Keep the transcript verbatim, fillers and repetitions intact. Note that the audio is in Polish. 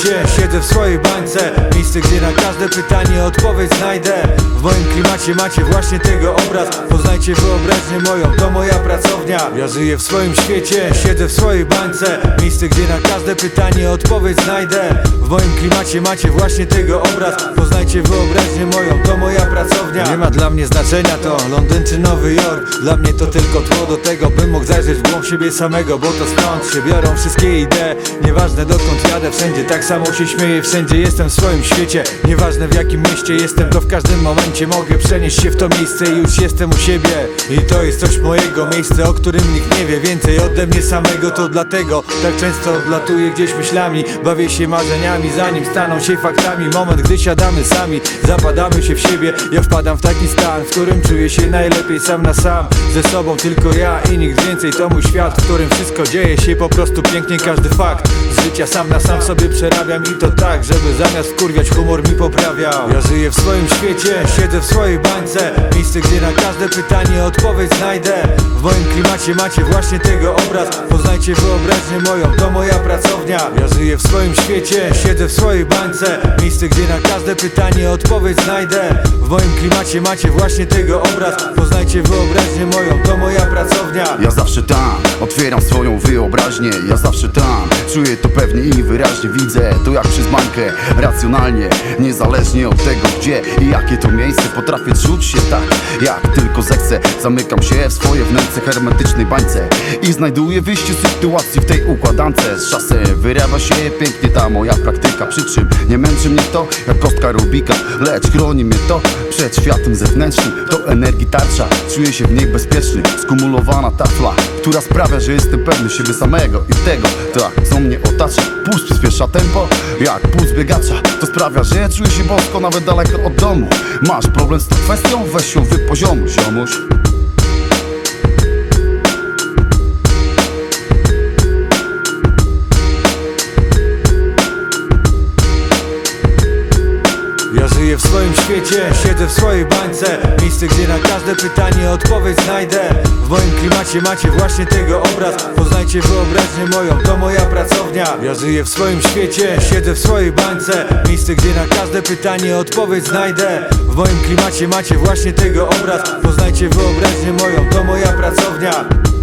świecie, siedzę w swojej bańce. Miejsce, gdzie na każde pytanie odpowiedź znajdę. W moim klimacie macie właśnie tego obraz. Poznajcie wyobraźnię moją, to moja pracownia. Ja żyję w swoim świecie, siedzę w swojej bańce. Miejsce, gdzie na każde pytanie odpowiedź znajdę. W moim klimacie macie właśnie tego obraz. Poznajcie wyobraźnię moją, to moja pracownia. Nie ma dla mnie znaczenia to Londyn czy Nowy Jork. Dla mnie to tylko tło do tego, bym mógł zajrzeć w głąb siebie samego. Bo to stąd się biorą wszystkie idee. Nieważne dokąd jadę, wszędzie tak samo się śmieję. Wszędzie jestem w swoim świecie. Nieważne w jakim mieście jestem, to w każdym momencie mogę przenieść się w to miejsce i już jestem u siebie. I to jest coś mojego, miejsce, o którym nikt nie wie więcej ode mnie samego. To dlatego tak często odlatuję gdzieś myślami. Bawię się marzeniami, zanim staną się faktami. Moment, gdy siadamy sami, zapadamy się w siebie. Ja wpadam w taki stan, w którym czuję się najlepiej sam na sam. Ze sobą tylko ja i nikt więcej. To mój świat, w którym wszystko dzieje się po prostu pięknie. Każdy fakt z życia sam na sam sobie przerabiam. I to tak, żeby zamiast wkurwiać humor mi poprawiał. Ja żyję w swoim świecie, siedzę w swojej bańce. Miejsce, gdzie na każde pytanie odpowiedź znajdę. W moim klimacie macie właśnie tego obraz. Poznajcie wyobraźnię moją, to moja pracownia. Ja żyję w swoim świecie, siedzę w swojej bańce. Miejsce, gdzie na każde pytanie odpowiedź znajdę. W moim klimacie macie właśnie tego obraz. Poznajcie wyobraźnię moją, to moja pracownia. Ja zawsze tam, otwieram swoją wyobraźnię. Ja zawsze tam, czuję to pewnie i wyraźnie. Widzę to jak przez bańkę, racjonalnie. Niezależnie od tego gdzie i jakie to miejsce. Potrafię czuć się tak, jak tylko zechcę. Zamykam się w swoje wnętrze hermetycznej bańce i znajduję wyjście z sytuacji w tej układance. Z czasem wyrabia się pięknie ta moja praktyka. Przy czym nie męczy mnie to jak kostka Rubika, lecz chroni mnie to przed światem zewnętrznym. To energii tarcza, czuję się w niej bezpieczny. Skumulowana tafla, która sprawia, że jestem pewny siebie samego i tego, tak co mnie otacza. Puls przyspiesza tempo, jak puls biegacza. To sprawia, że ja czuję się bosko nawet daleko od domu. Masz problem z tą kwestią? Weź ją wypoziomuj, ziomuś. Ja żyję w swoim świecie, siedzę w swojej bańce. Miejsce, gdzie na każde pytanie odpowiedź znajdę. W moim klimacie macie właśnie tego obraz. Poznajcie wyobraźnię moją, to moja pracownia. Ja żyję w swoim świecie, siedzę w swojej bańce. Miejsce, gdzie na każde pytanie odpowiedź znajdę. W moim klimacie macie właśnie tego obraz. Poznajcie wyobraźnię moją, to moja pracownia.